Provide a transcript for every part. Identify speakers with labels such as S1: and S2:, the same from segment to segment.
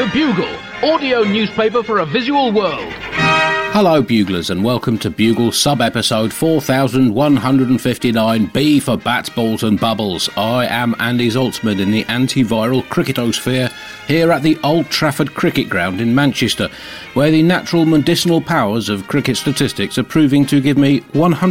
S1: The Bugle, audio newspaper for a visual world.
S2: Hello Buglers and welcome to Bugle sub-episode 4159, B for Bats, Balls and Bubbles. I am Andy Zaltzman in the antiviral cricketosphere here at the Old Trafford Cricket Ground in Manchester, where the natural medicinal powers of cricket statistics are proving to give me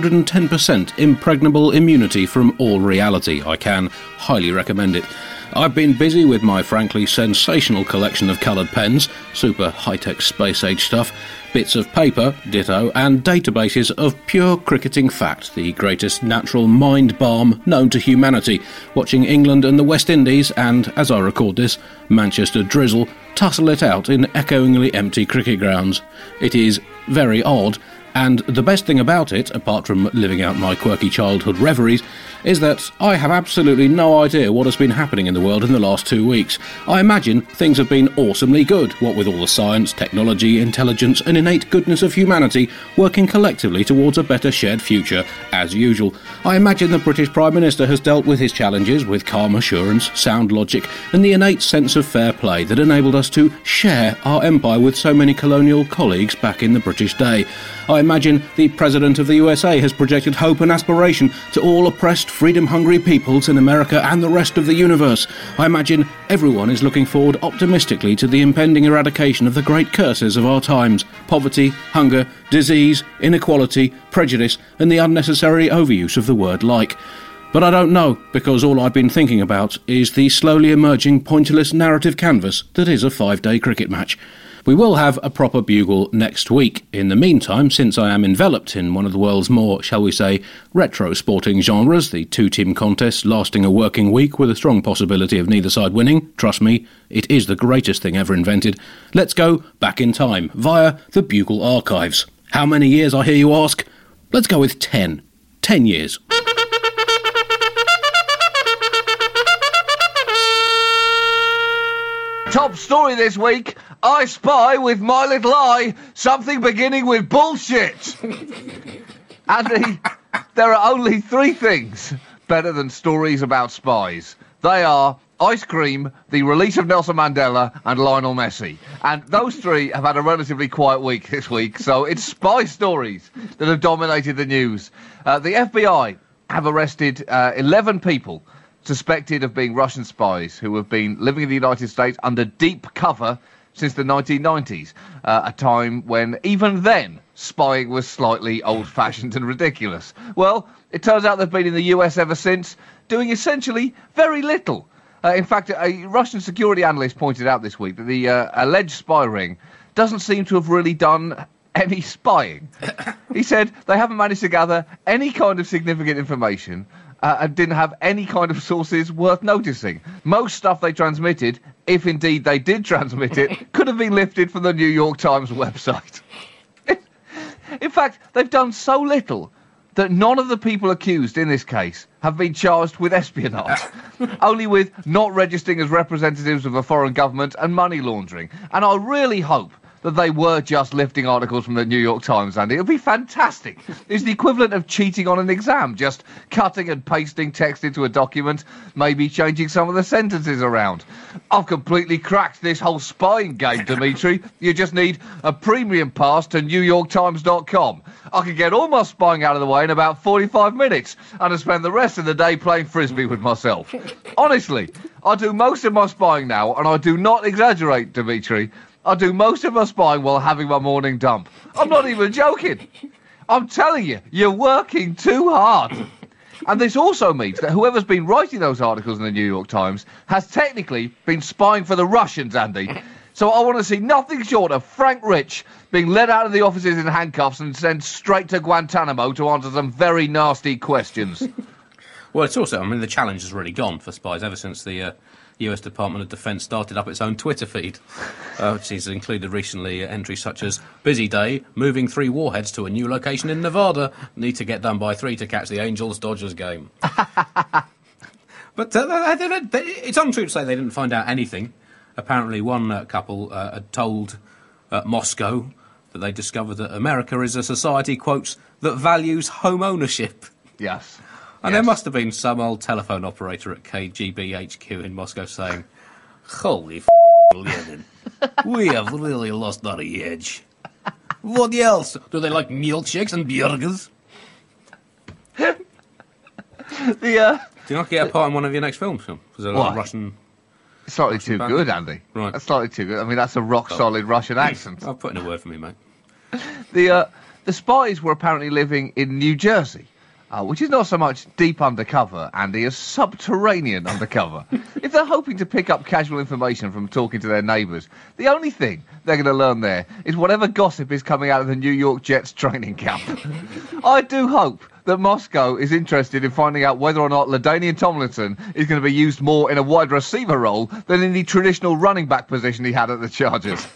S2: 110% impregnable immunity from all reality. I can highly recommend it. I've been busy with my frankly sensational collection of coloured pens, super high-tech space-age stuff, bits of paper, ditto, and databases of pure cricketing fact, the greatest natural mind balm known to humanity, watching England and the West Indies and, as I record this, Manchester drizzle, tussle it out in echoingly empty cricket grounds. It is very odd, and the best thing about it, apart from living out my quirky childhood reveries, is that I have absolutely no idea what has been happening in the world in the last 2 weeks. I imagine things have been awesomely good, what with all the science, technology, intelligence and innate goodness of humanity working collectively towards a better shared future, as usual. I imagine the British Prime Minister has dealt with his challenges with calm assurance, sound logic and the innate sense of fair play that enabled us to share our empire with so many colonial colleagues back in the British day. I imagine the President of the USA has projected hope and aspiration to all oppressed, freedom-hungry peoples in America and the rest of the universe. I imagine everyone is looking forward optimistically to the impending eradication of the great curses of our times: poverty, hunger, disease, inequality, prejudice, and the unnecessary overuse of the word like. But I don't know, because all I've been thinking about is the slowly emerging pointillist narrative canvas that is a 5-day cricket match. We will have a proper Bugle next week. In the meantime, since I am enveloped in one of the world's more, shall we say, retro sporting genres, the two-team contest lasting a working week with a strong possibility of neither side winning, trust me, it is the greatest thing ever invented, let's go back in time via the Bugle archives. How many years, I hear you ask? Let's go with 10. 10 years.
S3: Top story this week: I spy with my little eye something beginning with bullshit. Andy, there are only 3 things better than stories about spies. They are ice cream, the release of Nelson Mandela, and Lionel Messi. And those 3 have had a relatively quiet week this week, so it's spy stories that have dominated the news. The FBI have arrested 11 people suspected of being Russian spies who have been living in the United States under deep cover since the 1990s, a time when even then spying was slightly old-fashioned and ridiculous. Well, it turns out they've been in the US ever since, doing essentially very little. In fact, a Russian security analyst pointed out this week that the alleged spy ring doesn't seem to have really done any spying. He said they haven't managed to gather any kind of significant information and didn't have any kind of sources worth noticing. Most stuff they transmitted, if indeed they did transmit it, could have been lifted from the New York Times website. In fact, they've done so little that none of the people accused in this case have been charged with espionage, only with not registering as representatives of a foreign government and money laundering. And I really hope that they were just lifting articles from the New York Times, Andy. It would be fantastic. It's the equivalent of cheating on an exam, just cutting and pasting text into a document, maybe changing some of the sentences around. I've completely cracked this whole spying game, Dimitri. You just need a premium pass to NewYorkTimes.com. I can get all my spying out of the way in about 45 minutes and I spend the rest of the day playing frisbee with myself. Honestly, I do most of my spying now, and I do not exaggerate, Dimitri. I do most of my spying while having my morning dump. I'm not even joking. I'm telling you, you're working too hard. And this also means that whoever's been writing those articles in the New York Times has technically been spying for the Russians, Andy. So I want to see nothing short of Frank Rich being led out of the offices in handcuffs and sent straight to Guantanamo to answer some very nasty questions.
S4: Well, it's also, the challenge has really gone for spies ever since the US Department of Defence started up its own Twitter feed, which has included recently entries such as "Busy day, moving 3 warheads to a new location in Nevada. Need to get done by 3 to catch the Angels-Dodgers game." But it's untrue to say they didn't find out anything. Apparently one couple had told Moscow that they discovered that America is a society, quotes, that values home ownership.
S3: Yes.
S4: And there must have been some old telephone operator at KGB HQ in Moscow saying, "Holy Lenin." We have really lost our edge. What else? Do they like milkshakes and burgers? Do you not get a part in one of your next films, Phil? Is there a Russian...
S3: Slightly too
S4: band?
S3: good, Andy.
S4: Right.
S3: That's slightly too good. I mean, that's a rock-solid Russian accent.
S4: I'll put in a word for me, mate.
S3: The spies were apparently living in New Jersey, which is not so much deep undercover, Andy, as subterranean undercover. If they're hoping to pick up casual information from talking to their neighbours, the only thing they're going to learn there is whatever gossip is coming out of the New York Jets training camp. I do hope that Moscow is interested in finding out whether or not LaDainian Tomlinson is going to be used more in a wide receiver role than in the traditional running back position he had at the Chargers.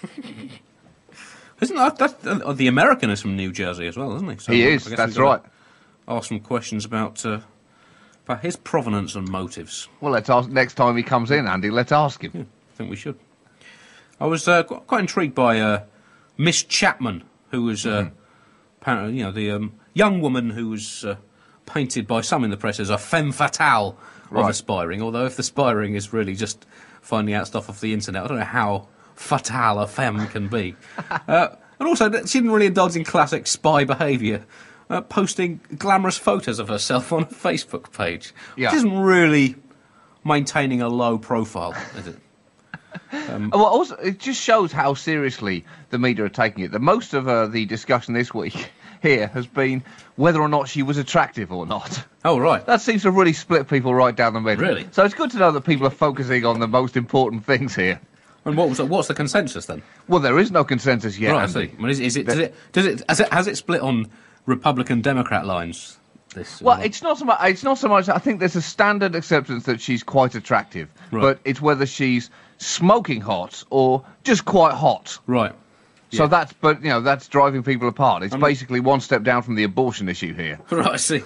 S4: Isn't that the American is from New Jersey as well, isn't he? So
S3: He is, that's right.
S4: Ask some questions about his provenance and motives.
S3: Well, let's ask next time he comes in, Andy. Let's ask him.
S4: Yeah, I think we should. I was quite intrigued by Miss Chapman, who was apparently, the young woman who was painted by some in the press as a femme fatale of aspiring. Although if the aspiring is really just finding out stuff off the internet, I don't know how fatale a femme can be. And also, she didn't really indulge in classic spy behaviour. Posting glamorous photos of herself on a Facebook page, which isn't really maintaining a low profile, is it?
S3: Well, also, it just shows how seriously the media are taking it. The most of the discussion this week here has been whether or not she was attractive or not.
S4: Oh, right.
S3: That seems to really split people right down the middle.
S4: Really?
S3: So it's good to know that people are focusing on the most important things here.
S4: And what's the consensus then?
S3: Well, there is no consensus yet.
S4: Right, I see. Well, has it split on Republican Democrat lines?
S3: It's not so much. It's not so much. I think there's a standard acceptance that she's quite attractive, but it's whether she's smoking hot or just quite hot.
S4: Right.
S3: So that's driving people apart. It's basically one step down from the abortion issue here.
S4: Right. I see.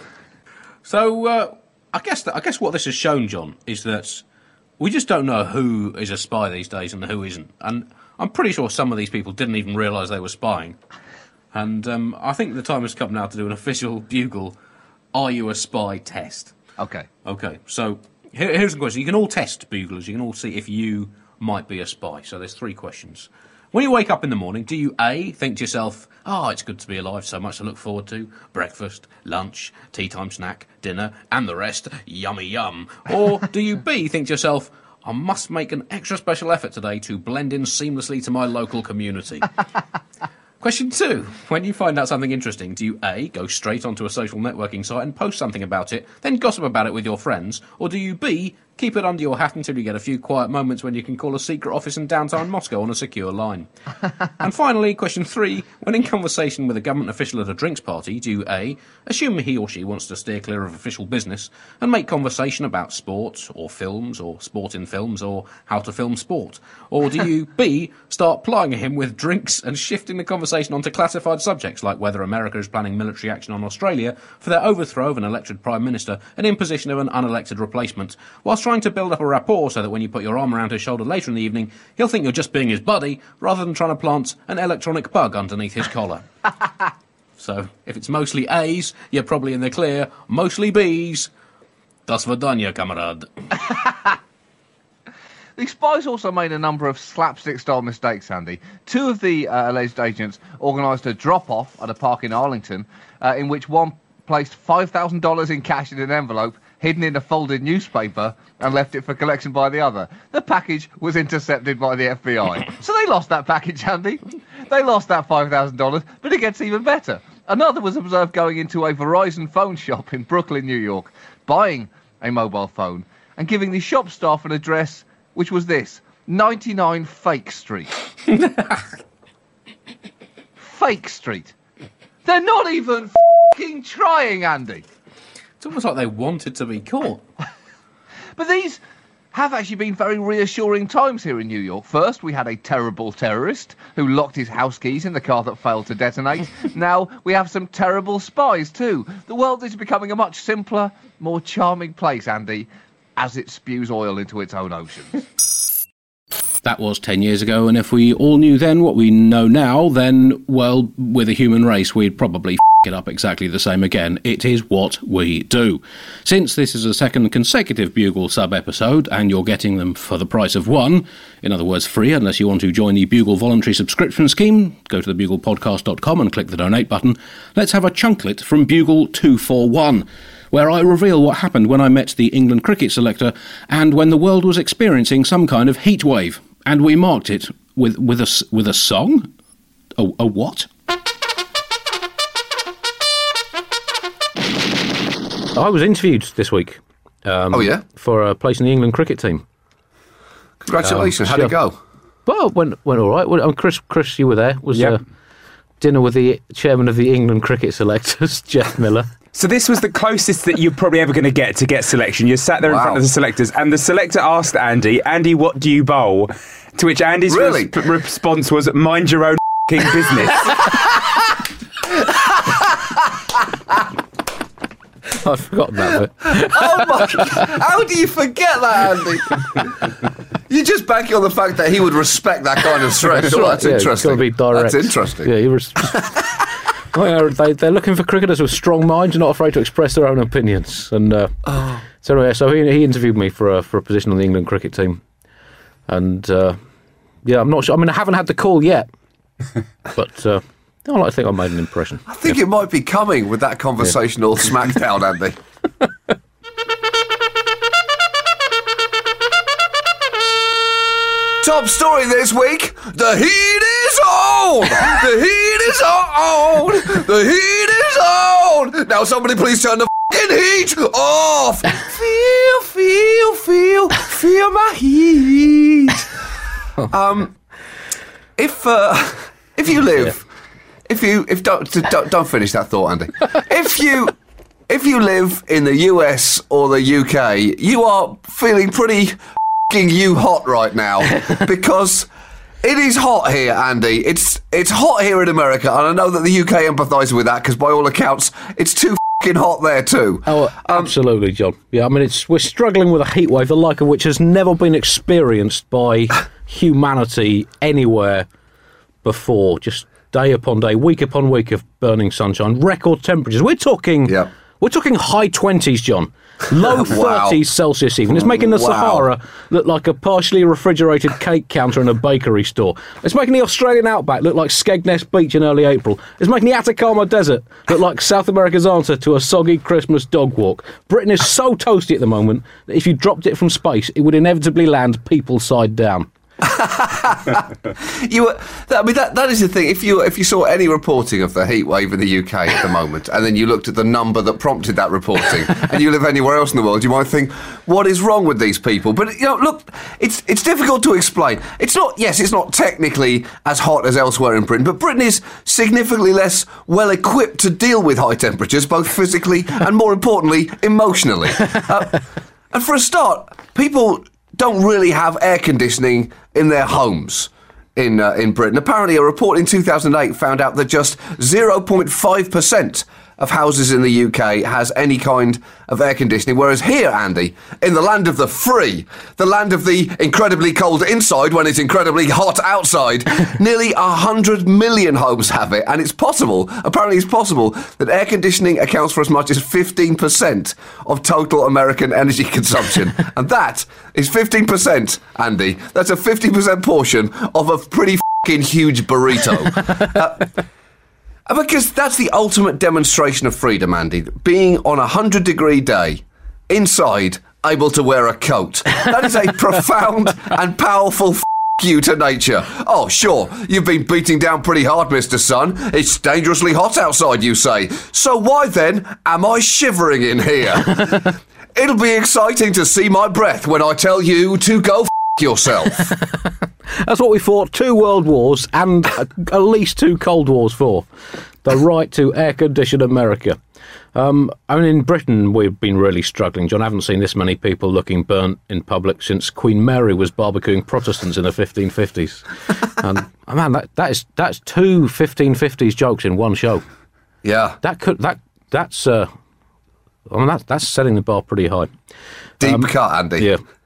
S4: So I guess what this has shown, John, is that we just don't know who is a spy these days and who isn't. And I'm pretty sure some of these people didn't even realise they were spying. And I think the time has come now to do an official Bugle, are you a spy test?
S3: Okay.
S4: Okay, so here's the question. You can all test Buglers. You can all see if you might be a spy. So there's 3 questions. When you wake up in the morning, do you A, think to yourself, it's good to be alive, so much to look forward to, breakfast, lunch, tea time snack, dinner, and the rest, yummy yum? Or do you B, think to yourself, I must make an extra special effort today to blend in seamlessly to my local community? Question 2. When you find out something interesting, do you A, go straight onto a social networking site and post something about it, then gossip about it with your friends? Or do you B, keep it under your hat until you get a few quiet moments when you can call a secret office in downtown Moscow on a secure line? And finally, question 3. When in conversation with a government official at a drinks party, do you A, assume he or she wants to steer clear of official business and make conversation about sport or films or sport in films or how to film sport? Or do you B, start plying him with drinks and shifting the conversation onto classified subjects like whether America is planning military action on Australia for their overthrow of an elected Prime Minister and imposition of an unelected replacement, whilst trying to build up a rapport so that when you put your arm around his shoulder later in the evening, he'll think you're just being his buddy rather than trying to plant an electronic bug underneath his collar? So, if it's mostly A's, you're probably in the clear. Mostly B's, das Vidania, kamerad.
S3: The spies also made a number of slapstick-style mistakes, Andy. 2 of the alleged agents organised a drop-off at a park in Arlington, in which one placed $5,000 in cash in an envelope, hidden in a folded newspaper, and left it for collection by the other. The package was intercepted by the FBI. So they lost that package, Andy. They lost that $5,000, but it gets even better. Another was observed going into a Verizon phone shop in Brooklyn, New York, buying a mobile phone, and giving the shop staff an address which was this, 99 Fake Street. Fake Street. They're not even f***ing trying, Andy.
S4: It's almost like they wanted to be caught.
S3: But these have actually been very reassuring times here in New York. First, we had a terrible terrorist who locked his house keys in the car that failed to detonate. Now we have some terrible spies too. The world is becoming a much simpler, more charming place, Andy, as it spews oil into its own oceans.
S2: That was 10 years ago, and if we all knew then what we know now, then, well, with a human race, we'd probably it up exactly the same again. It is what we do. Since this is a second consecutive Bugle sub-episode, and you're getting them for the price of one, in other words, free, unless you want to join the Bugle voluntary subscription scheme, go to thebuglepodcast.com and click the donate button. Let's have a chunklet from Bugle 241, where I reveal what happened when I met the England cricket selector and when the world was experiencing some kind of heat wave. And we marked it with a song? A what? I was interviewed this week. For a place in the England cricket team.
S3: Congratulations. How'd it go?
S2: Well, went all right. Well, Chris, you were there. Was dinner with the chairman of the England cricket selectors, Jeff Miller.
S5: So this was the closest that you're probably ever going to get selection. You sat there in front of the selectors, and the selector asked Andy, what do you bowl? To which Andy's response was, mind your own business.
S2: I've forgotten that bit.
S3: Oh my God. How do you forget that, Andy? You just bank on the fact that he would respect that kind of stress.
S2: That's
S3: Well,
S2: right,
S3: that's
S2: yeah,
S3: interesting.
S2: It's got to be direct.
S3: That's interesting.
S2: Yeah, they're looking for cricketers with strong minds, not afraid to express their own opinions. And so anyway, he interviewed me for a position on the England cricket team. And I'm not sure. I mean, I haven't had the call yet, but I like to think I made an impression.
S3: I think it might be coming with that conversational smackdown, Andy. Top story this week. The heat is on! The heat is on! The heat is on! Now somebody please turn the f***ing heat off! Feel my heat. If you live... Don't finish that thought, Andy. If you live in the US or the UK, you are feeling pretty f***ing hot right now because it is hot here, Andy. It's hot here in America, and I know that the UK empathises with that because by all accounts, it's too f***ing hot there too.
S2: Oh, absolutely, John. Yeah, I mean, we're struggling with a heat wave, the like of which has never been experienced by humanity anywhere before. Just day upon day, week upon week of burning sunshine, record temperatures. We're talking high 20s, John. Low 30s Celsius even. It's making the Sahara look like a partially refrigerated cake counter in a bakery store. It's making the Australian outback look like Skegness Beach in early April. It's making the Atacama Desert look like South America's answer to a soggy Christmas dog walk. Britain is so toasty at the moment that if you dropped it from space, it would inevitably land people side down.
S3: That is the thing. If you saw any reporting of the heat wave in the UK at the moment, and then you looked at the number that prompted that reporting, and you live anywhere else in the world, you might think, what is wrong with these people? But look, it's difficult to explain. It's not technically as hot as elsewhere in Britain, but Britain is significantly less well equipped to deal with high temperatures, both physically and, more importantly, emotionally. And for a start, people don't really have air conditioning in their homes in Britain. Apparently, a report in 2008 found out that just 0.5% of houses in the UK has any kind of air conditioning, whereas here, Andy, in the land of the free, the land of the incredibly cold inside when it's incredibly hot outside, nearly 100 million homes have it, and apparently it's possible, that air conditioning accounts for as much as 15% of total American energy consumption. And that is 15%, Andy. That's a 50% portion of a pretty f***ing huge burrito. Because that's the ultimate demonstration of freedom, Andy. Being on a 100-degree day, inside, able to wear a coat. That is a profound and powerful you to nature. Oh, sure, you've been beating down pretty hard, Mr. Sun. It's dangerously hot outside, you say. So why then am I shivering in here? It'll be exciting to see my breath when I tell you to go f*** yourself.
S2: That's what we fought 2 world wars and at least 2 cold wars for. The right to air-conditioned America. I mean, in Britain, we've been really struggling, John. I haven't seen this many people looking burnt in public since Queen Mary was barbecuing Protestants in the 1550s. And, man, that's 2 1550s jokes in one show.
S3: Yeah.
S2: That's setting the bar pretty high.
S3: Deep cut, Andy.
S2: Yeah.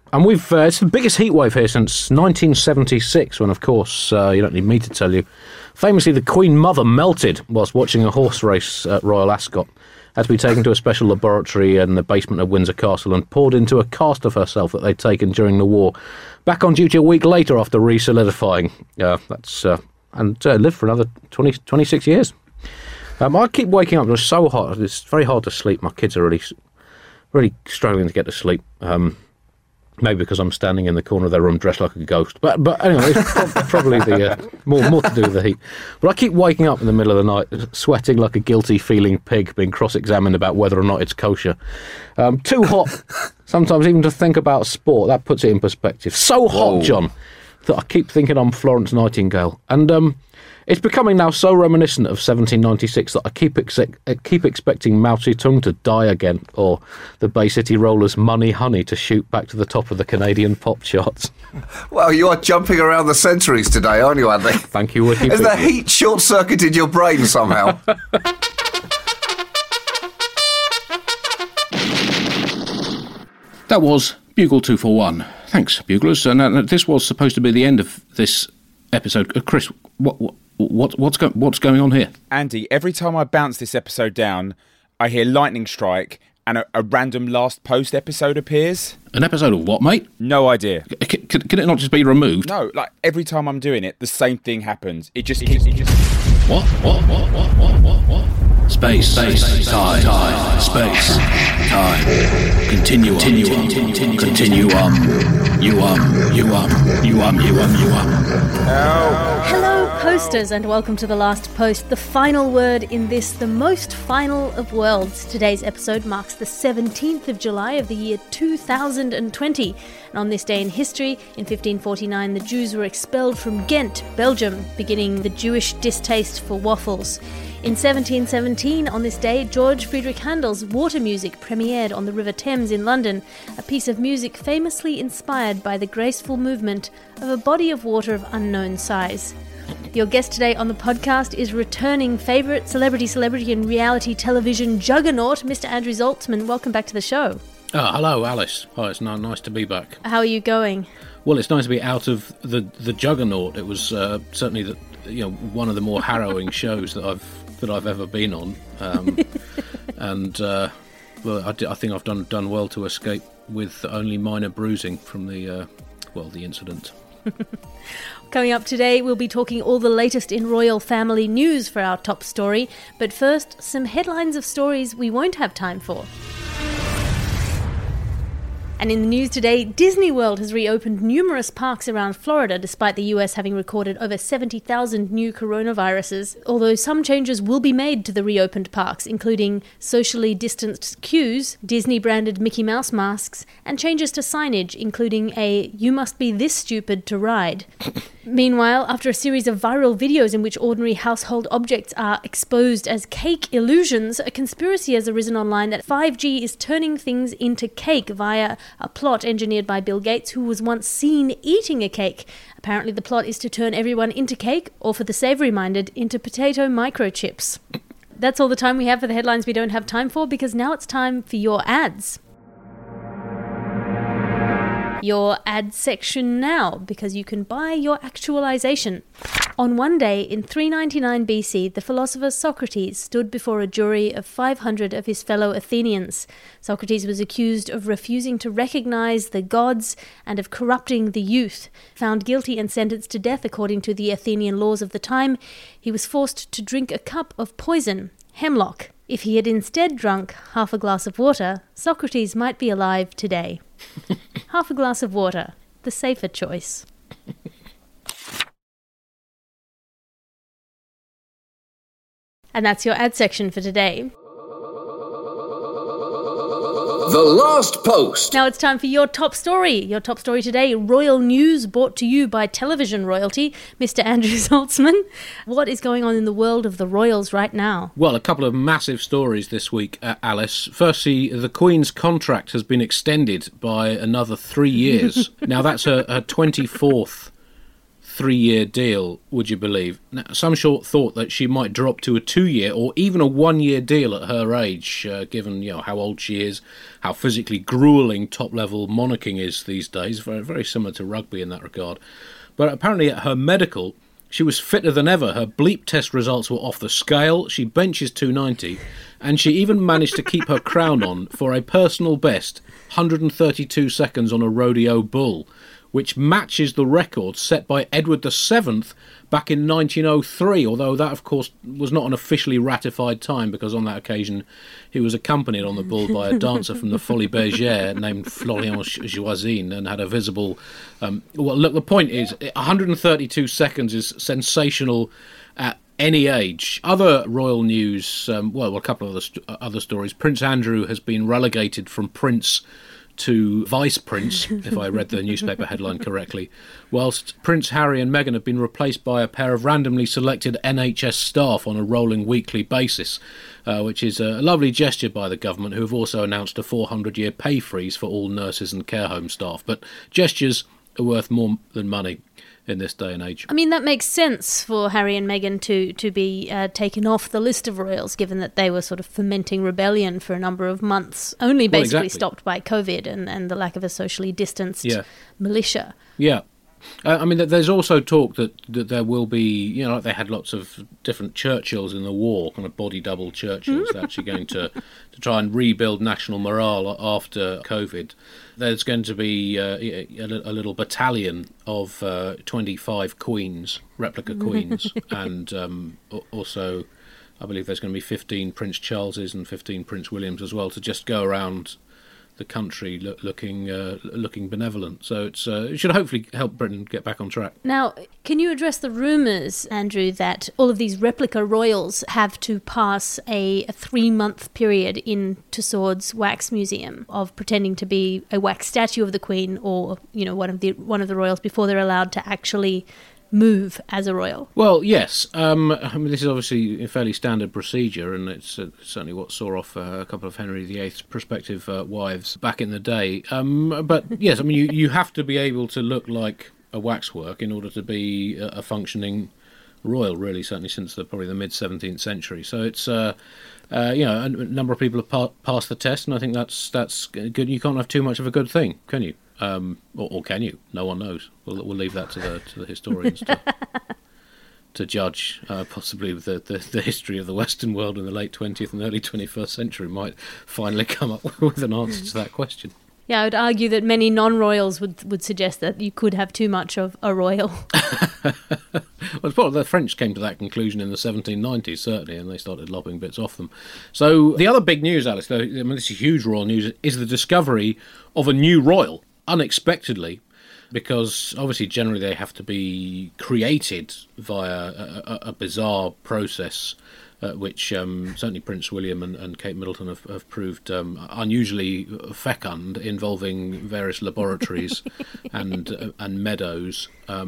S2: And it's the biggest heatwave here since 1976, when, of course, you don't need me to tell you, famously the Queen Mother melted whilst watching a horse race at Royal Ascot. Had to be taken to a special laboratory in the basement of Windsor Castle and poured into a cast of herself that they'd taken during the war. Back on duty a week later after re-solidifying. And lived for another 26 years. I keep waking up. It's so hot. It's very hard to sleep. My kids are really struggling to get to sleep. Maybe because I'm standing in the corner of their room dressed like a ghost. But anyway, it's probably the more to do with the heat. But I keep waking up in the middle of the night, sweating like a guilty-feeling pig, being cross-examined about whether or not it's kosher. Too hot, sometimes even to think about sport. That puts it in perspective. So hot, John, that I keep thinking I'm Florence Nightingale. And it's becoming now so reminiscent of 1796 that I keep expecting Mao Zedong to die again, or the Bay City Rollers' Money Honey to shoot back to the top of the Canadian pop charts.
S3: Well, you are jumping around the centuries today, aren't you, Andy?
S2: Thank you, Wikipedia.
S3: Has the heat short-circuited your brain somehow?
S2: That was Bugle 241. Thanks, Buglers. And this was supposed to be the end of this episode. Chris, what's going on here?
S5: Andy, every time I bounce this episode down, I hear lightning strike and a random last post episode appears.
S2: An episode of what, mate?
S5: No idea.
S2: Can it not just be removed?
S5: No, like every time I'm doing it, the same thing happens. It just keeps...
S2: What? Space, time, space, time, continuum,
S6: Hello, posters, and welcome to The Last Post, the final word in this, the most final of worlds. Today's episode marks the 17th of July of the year 2020. And on this day in history, in 1549, the Jews were expelled from Ghent, Belgium, beginning the Jewish distaste for waffles. In 1717, on this day, George Friedrich Handel's Water Music premiered on the River Thames in London, a piece of music famously inspired by the graceful movement of a body of water of unknown size. Your guest today on the podcast is returning favourite celebrity and reality television juggernaut, Mr. Andrew Zaltzman. Welcome back to the show.
S2: Hello, Alice. Hi, it's nice to be back.
S6: How are you going?
S2: Well, it's nice to be out of the juggernaut. It was certainly one of the more harrowing shows that I've ever been on, I think I've done well to escape with only minor bruising from the incident.
S6: Coming up today, we'll be talking all the latest in royal family news for our top story, but first, some headlines of stories we won't have time for. And in the news today, Disney World has reopened numerous parks around Florida despite the US having recorded over 70,000 new coronaviruses, although some changes will be made to the reopened parks, including socially distanced queues, Disney-branded Mickey Mouse masks, and changes to signage, including a "You must be this stupid to ride." Meanwhile, after a series of viral videos in which ordinary household objects are exposed as cake illusions, a conspiracy has arisen online that 5G is turning things into cake via a plot engineered by Bill Gates, who was once seen eating a cake. Apparently the plot is to turn everyone into cake, or for the savoury-minded, into potato microchips. That's all the time we have for the headlines we don't have time for, because now it's time for your ads. Your ad section now, because you can buy your actualization. On one day in 399 BC, the philosopher Socrates stood before a jury of 500 of his fellow Athenians. Socrates was accused of refusing to recognize the gods and of corrupting the youth. Found guilty and sentenced to death according to the Athenian laws of the time, he was forced to drink a cup of poison, hemlock. If he had instead drunk half a glass of water, Socrates might be alive today. Half a glass of water, the safer choice. And that's your ad section for today.
S1: The Last Post.
S6: Now it's time for your top story. Your top story today, royal news brought to you by television royalty, Mr. Andrew Zaltzman. What is going on in the world of the royals right now?
S2: Well, a couple of massive stories this week, Alice. Firstly, the Queen's contract has been extended by another 3 years. Now that's her 24th 3-year deal, would you believe? Now, some thought that she might drop to a 2-year or even a 1-year deal at her age, given how old she is, how physically gruelling top-level monarching is these days, very, very similar to rugby in that regard. But apparently at her medical, she was fitter than ever. Her bleep test results were off the scale. She benches 290, and she even managed to keep her crown on for a personal best 132 seconds on a rodeo bull, which matches the record set by Edward VII back in 1903, although that, of course, was not an officially ratified time, because on that occasion he was accompanied on the bull by a dancer from the Folies Bergère named Florian Joisine, and had a visible... well, look, the point is, 132 seconds is sensational at any age. Other royal news, a couple of other stories. Prince Andrew has been relegated from Prince to Vice Prince, if I read the newspaper headline correctly, whilst Prince Harry and Meghan have been replaced by a pair of randomly selected NHS staff on a rolling weekly basis, which is a lovely gesture by the government, who have also announced a 400-year pay freeze for all nurses and care home staff. But gestures are worth more than money in this day and age.
S6: I mean, that makes sense for Harry and Meghan to be taken off the list of royals, given that they were sort of fomenting rebellion for a number of months, only basically stopped by COVID and the lack of a socially distanced militia.
S2: Yeah. I mean, there's also talk that there will be, like they had lots of different Churchills in the war, kind of body double Churchills, they're actually going to try and rebuild national morale after COVID. There's going to be a little battalion of 25 queens, replica queens, and also I believe there's going to be 15 Prince Charleses and 15 Prince Williams as well, to just go around the country looking benevolent. So it should hopefully help Britain get back on track.
S6: Now, can you address the rumours, Andrew, that all of these replica royals have to pass a 3-month period in Tussauds Wax Museum of pretending to be a wax statue of the Queen, or one of the royals, before they're allowed to actually move as a royal? Well,
S2: yes. I mean, this is obviously a fairly standard procedure, and it's certainly what saw off a couple of Henry VIII's prospective wives back in the day. But yes, I mean, you have to be able to look like a waxwork in order to be a functioning royal, really, certainly since probably the mid-17th century. So it's... a number of people have passed the test, and I think that's good. You can't have too much of a good thing, can you? Or can you? No one knows. We'll leave that to the historians to judge. Possibly the history of the Western world in the late 20th and early 21st century might finally come up with an answer to that question.
S6: Yeah, I would argue that many non-royals would suggest that you could have too much of a royal.
S2: Well, the French came to that conclusion in the 1790s, certainly, and they started lopping bits off them. So the other big news, Alice, though, I mean, this is huge royal news, is the discovery of a new royal, unexpectedly, because obviously generally they have to be created via a bizarre process, which certainly Prince William and Kate Middleton have proved unusually fecund, involving various laboratories and meadows.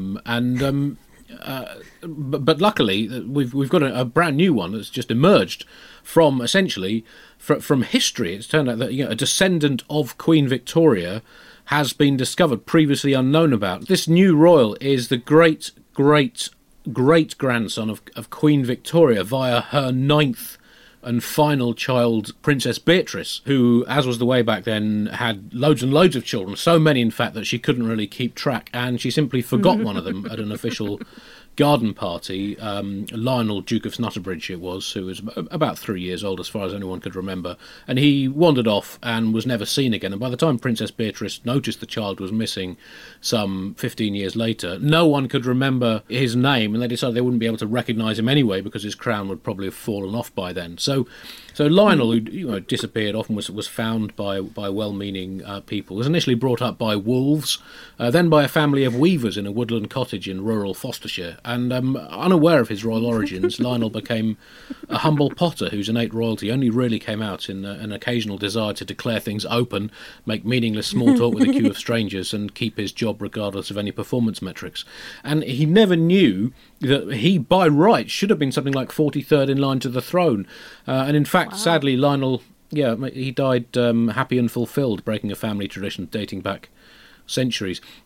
S2: But luckily, we've got a brand new one that's just emerged from essentially from history. It's turned out that a descendant of Queen Victoria has been discovered, previously unknown about. This new royal is the great-grandson of Queen Victoria via her 9th and final child, Princess Beatrice, who, as was the way back then, had loads and loads of children, so many, in fact, that she couldn't really keep track, and she simply forgot one of them at an official garden party. Lionel, Duke of Snutterbridge it was, who was about 3 years old as far as anyone could remember, and he wandered off and was never seen again. And by the time Princess Beatrice noticed the child was missing some 15 years later, no one could remember his name, and they decided they wouldn't be able to recognise him anyway because his crown would probably have fallen off by then. So Lionel, who disappeared off and was found by well-meaning people, was initially brought up by wolves, then by a family of weavers in a woodland cottage in rural Fostershire. And unaware of his royal origins, Lionel became a humble potter whose innate royalty only really came out in an occasional desire to declare things open, make meaningless small talk with a queue of strangers, and keep his job regardless of any performance metrics. And he never knew that he, by right, should have been something like 43rd in line to the throne. And in fact, sadly, Lionel, he died happy and fulfilled, breaking a family tradition dating back centuries.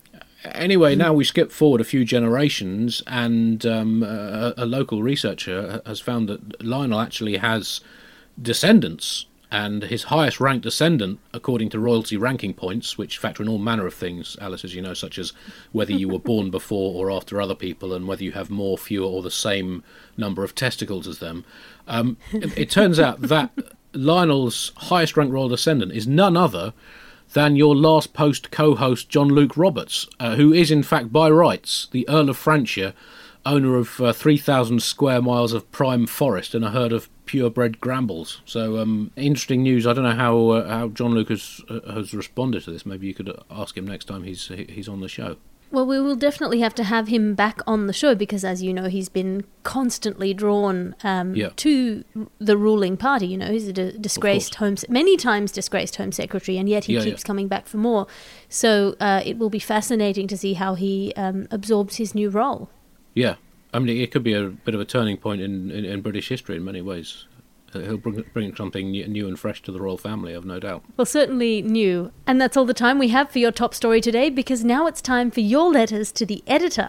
S2: Anyway, now we skip forward a few generations, and a local researcher has found that Lionel actually has descendants, and his highest ranked descendant, according to royalty ranking points, which factor in all manner of things, Alice, as you know, such as whether you were born before or after other people, and whether you have more, fewer, or the same number of testicles as them. It turns out that Lionel's highest ranked royal descendant is none other than your Last Post co-host John Luke Roberts, who is in fact by rights the Earl of Franchia, owner of 3,000 square miles of prime forest and a herd of purebred grambles. So interesting news. I don't know how John Luke has responded to this. Maybe you could ask him next time he's on the show.
S6: Well, we will definitely have to have him back on the show because, as you know, he's been constantly drawn to the ruling party. You know, he's a disgraced many times disgraced Home Secretary, and yet he keeps coming back for more. So it will be fascinating to see how he absorbs his new role. Yeah,
S2: I mean, it could be a bit of a turning point in British history in many ways. He'll bring something new and fresh to the royal family, I've no doubt.
S6: Well, certainly new. And that's all the time we have for your top story today, because now it's time for your letters to the editor.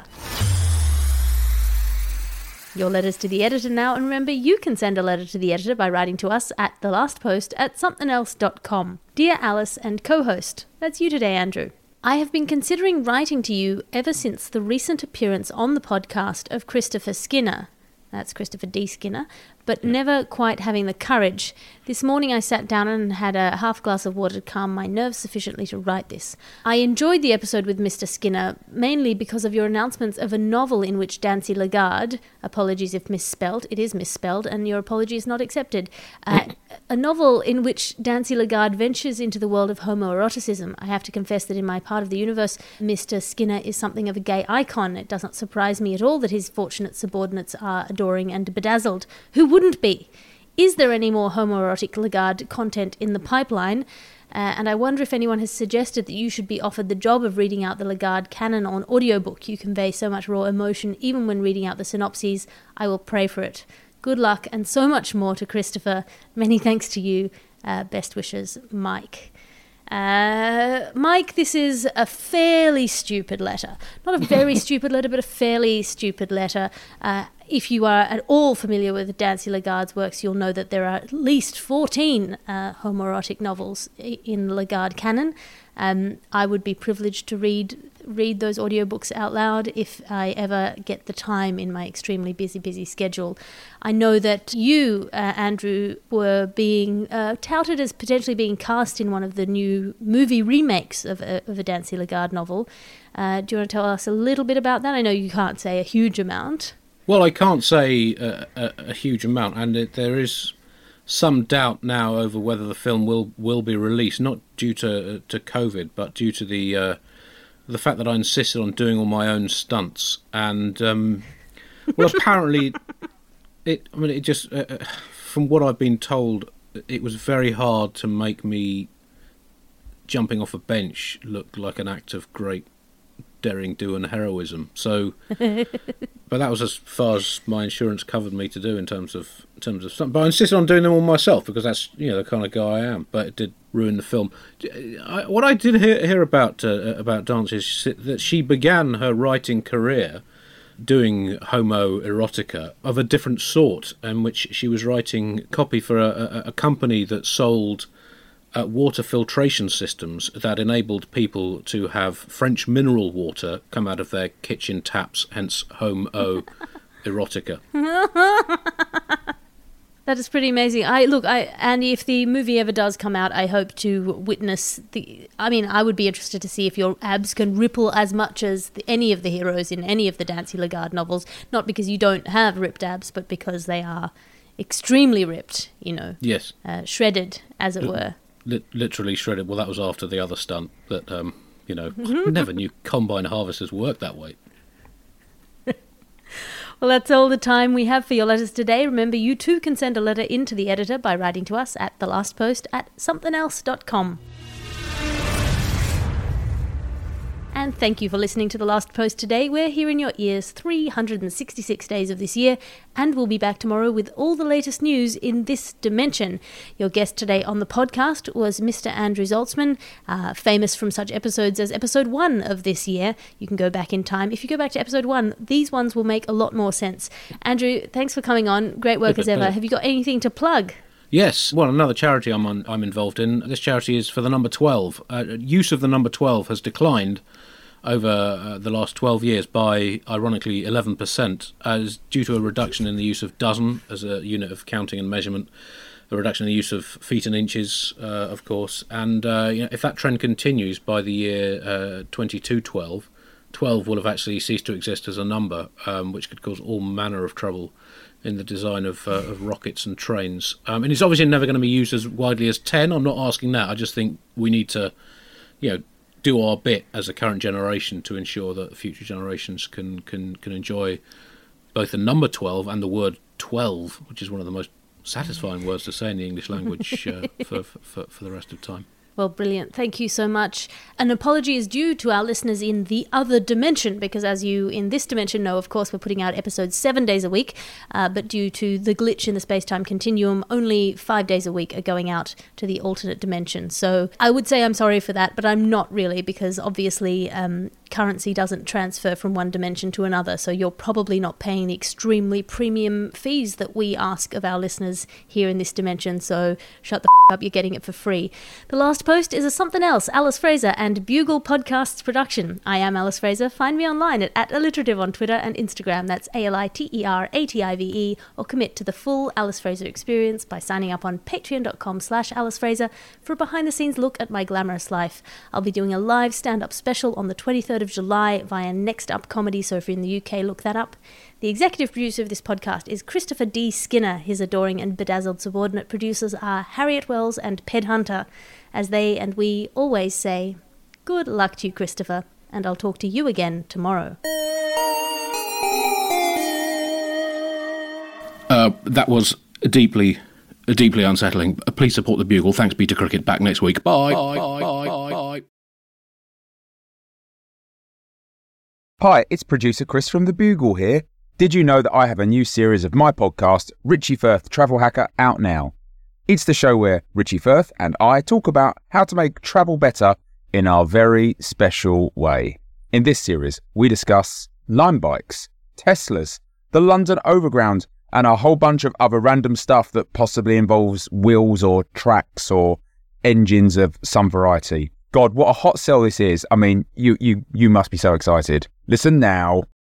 S6: Your letters to the editor now, and remember, you can send a letter to the editor by writing to us at thelastpost@somethingelse.com. Dear Alice and co-host, that's you today, Andrew. I have been considering writing to you ever since the recent appearance on the podcast of Christopher Skinner. That's Christopher D. Skinner, but never quite having the courage. This morning I sat down and had a half glass of water to calm my nerves sufficiently to write this. I enjoyed the episode with Mr. Skinner, mainly because of your announcements of a novel in which Dancy Lagarde, apologies if misspelled, it is misspelled, and your apology is not accepted, a novel in which Dancy Lagarde ventures into the world of homoeroticism. I have to confess that in my part of the universe, Mr. Skinner is something of a gay icon. It doesn't surprise me at all that his fortunate subordinates are adoring and bedazzled. Who wouldn't be? Is there any more homoerotic Lagarde content in the pipeline? And I wonder if anyone has suggested that you should be offered the job of reading out the Lagarde canon on audiobook. You convey so much raw emotion even when reading out the synopses. I will pray for it. Good luck and so much more to Christopher. Many thanks to you. Best wishes, Mike. Mike, this is a fairly stupid letter. Not a very stupid letter, but a fairly stupid letter. If you are at all familiar with Dancy Lagarde's works, you'll know that there are at least 14 homoerotic novels in the Lagarde canon. I would be privileged to read those audiobooks out loud if I ever get the time in my extremely busy schedule. I know that you, Andrew, were being touted as potentially being cast in one of the new movie remakes of a Dancy Lagarde novel. Do you want to tell us a little bit about that? I know you can't say a huge amount.
S2: Well, I can't say a huge amount, and there is some doubt now over whether the film will be released, not due to COVID, but due to the fact that I insisted on doing all my own stunts. And well, apparently, it just from what I've been told, it was very hard to make me jumping off a bench look like an act of great daring do and heroism. So, but that was as far as my insurance covered me to do in terms of something. But I insisted on doing them all myself because that's the kind of guy I am. But it did ruin the film. What I did hear about Dancy is that she began her writing career doing homoerotica of a different sort, in which she was writing copy for a company that sold water filtration systems that enabled people to have French mineral water come out of their kitchen taps, hence homo-erotica.
S6: That is pretty amazing. Andy, if the movie ever does come out, I hope to witness I would be interested to see if your abs can ripple as much as any of the heroes in any of the Dancy Lagarde novels. Not because you don't have ripped abs, but because they are extremely ripped,
S2: Yes.
S6: Shredded, as it were.
S2: Literally shredded. Well, that was after the other stunt that, never knew combine harvesters worked that way.
S6: Well, that's all the time we have for your letters today. Remember, you too can send a letter in to the editor by writing to us at thelastpost@somethingelse.com. And thank you for listening to The Last Post today. We're here in your ears 366 days of this year, and we'll be back tomorrow with all the latest news in this dimension. Your guest today on the podcast was Mr. Andrew Zaltzman, famous from such episodes as episode 1 of this year. You can go back in time. If you go back to episode 1, these ones will make a lot more sense. Andrew, thanks for coming on. Great work as ever. Have you got anything to plug?
S2: Yes, well, another charity I'm involved in. This charity is for the number 12. Use of the number 12 has declined over the last 12 years by, ironically, 11%, as due to a reduction in the use of dozen as a unit of counting and measurement, a reduction in the use of feet and inches, of course, and if that trend continues by the year 2212, 12 will have actually ceased to exist as a number, which could cause all manner of trouble in the design of rockets and trains. And it's obviously never going to be used as widely as 10. I'm not asking that. I just think we need to, do our bit as a current generation to ensure that future generations can enjoy both the number 12 and the word 12, which is one of the most satisfying words to say in the English language for the rest of time.
S6: Well, brilliant. Thank you so much. An apology is due to our listeners in the other dimension, because as you in this dimension know, of course, we're putting out episodes 7 days a week, but due to the glitch in the space-time continuum, only 5 days a week are going out to the alternate dimension. So I would say I'm sorry for that, but I'm not really, because obviously currency doesn't transfer from one dimension to another, so you're probably not paying the extremely premium fees that we ask of our listeners here in this dimension, so shut the up, you're getting it for free. The Last Post is a something else, Alice Fraser and Bugle Podcasts production. I am Alice Fraser. Find me online at @alliterative on Twitter and Instagram. That's ALITERATIVE, or commit to the full Alice Fraser experience by signing up on patreon.com/Alice Fraser for a behind-the-scenes look at my glamorous life. I'll be doing a live stand-up special on the 23rd of July via Next Up Comedy, so if you're in the UK, look that up. The executive producer of this podcast is Christopher D. Skinner. His adoring and bedazzled subordinate producers are Harriet Wells and Ped Hunter. As they and we always say, good luck to you, Christopher, and I'll talk to you again tomorrow.
S2: That was deeply unsettling. Please support the Bugle. Thanks, Peter Cricket. Back next week. Bye. Bye.
S5: Hi, it's producer Chris from The Bugle here. Did you know that I have a new series of my podcast, Richie Firth Travel Hacker, out now? It's the show where Richie Firth and I talk about how to make travel better in our very special way. In this series, we discuss Lime bikes, Teslas, the London Overground, and a whole bunch of other random stuff that possibly involves wheels or tracks or engines of some variety. God, what a hot sell this is. I mean, you must be so excited. Listen now.